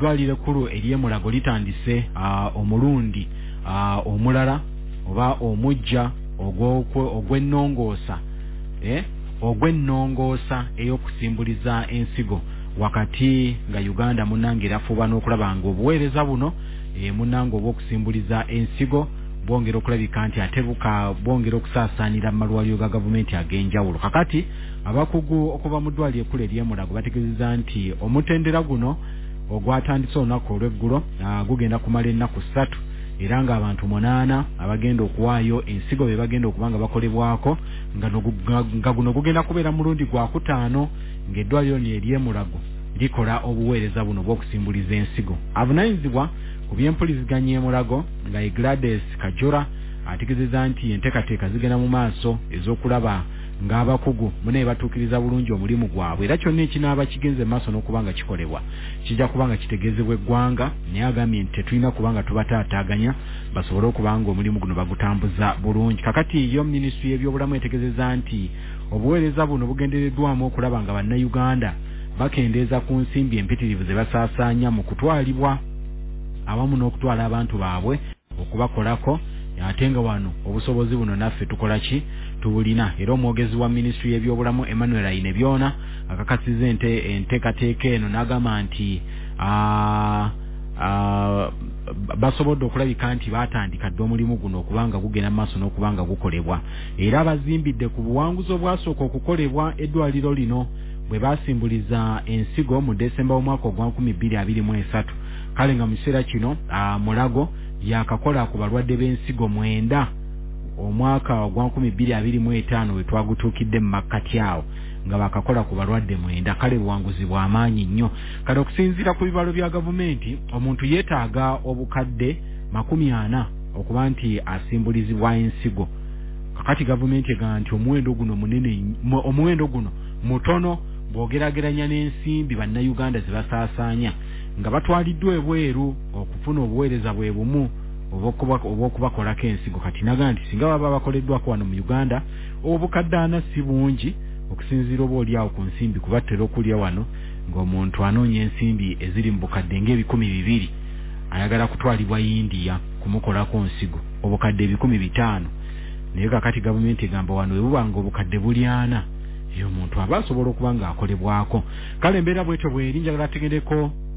eddwaliro ekkulu ery'Emulago litandise omulundi omulala oba omujja ogw'ennongoosa ogw'ennongoosa ey'okusimbuliza ensigo wakati nga Uganda munnange erafuba n'okulaba nga obuweereza buno munnange obw'okusimbuliza ensigo bwongera okulabika nti atebuka bwongera okusaasaanira mu malwaliro ga gavumenti ag'enjawulo. Kakati abakugu okuva mu ddwaliro ekkulu ery'Emulago bategeezezza nti omutendera guno ogwatandise olunaku olw'eggulo gugenda kumala ennaku 3 era nga abantu 8 abagenda okuwaayo ensigo be bagenda okuba nga bakolebwako nga guno gugenda kubeera mulundi gwa 5 ng'eddwaliro ery'Emulago likola obuweereza buno bw'okusimbuliza ensigo. Avunaanyizibwa ku by'empuliziganya Emulago nga Gladys Kajora ategeezezza nti enteekateeka zigenda mu maaso ez'okulaba ng'abakugu mune batuukiriza bulungi omulimu gwabwe era kyonna ekinaaba kigenze maaso n'okuba nga kikolebwa kijja kuba nga kitegeezebwa eggwanga naye agambye nti tetulina kuba nga tubataataaganya basobole okuba nga omulimu guno bagutambuza bulungi. Kakati yo minisitule y'ebyobulamu etegeezezza nti obuweereza buno bugendereddwamu okulaba nga bannayuganda bakendeeza ku nsimbi empitirivu ze basaasaanya mu kutwalibwa awamu n'okutwala abantu baabwe okubakolako ate nga wano obusobozi buno naffe tukola ki tubulina. Era omwogezi wa minisitule y'ebyobulamu Emmanuel Ainebyona akakasiza enteekateeka eno n'agamba nti basobodde okulabika nti baatandika dde omulimu guno okubanga gugenda mu maaso n'okubanga gukolebwa era bazimbidde ku buwanguzi obwasooka okukolebwa eddwaliro lino bwe basimbuliza ensigo mu Desemba w'omwaka ogwa 2023. Kale nga mu kiseera kino Mulago yakakola ku balwadde b'ensigo 9 omwaka ogwa 2025 we twagutuukidde mu makkati awo nga bakakola ku balwadde 9. Kale buwanguzi bw'amaanyi nnyo. Kale okusinziira ku bibalo bya gavumenti omuntu yeetaaga obukadde 40 okuba nti asimbulizibwa ensigo. Kakati gavumenti egamba nti omuwendo guno mutono bw'ogerageranya n'ensimbi bannayuganda ze basaasaanya nga batwaliddwa ebweru okufuna obuweereza bwe bumu obw'okubakolako ensigo. Kati naga nti singa baba bakoleddwako wano mu Uganda obukadde 4 si bungi okusinziira oba oli awo ku nsimbi kuba ttera okulya wano ng'omuntu anoonya ensimbi eziri mu bukadde ng'ebikumi 200 ayagala kutwalibwa India kumukolako nsigo obukadde 500. Naye kakati gavumenti egamba wano we buba nga obukadde buli 4 yo muntu aba asobola okuba nga akolebwako. Kale embeera bwetyo bw'eri njagala tugendeko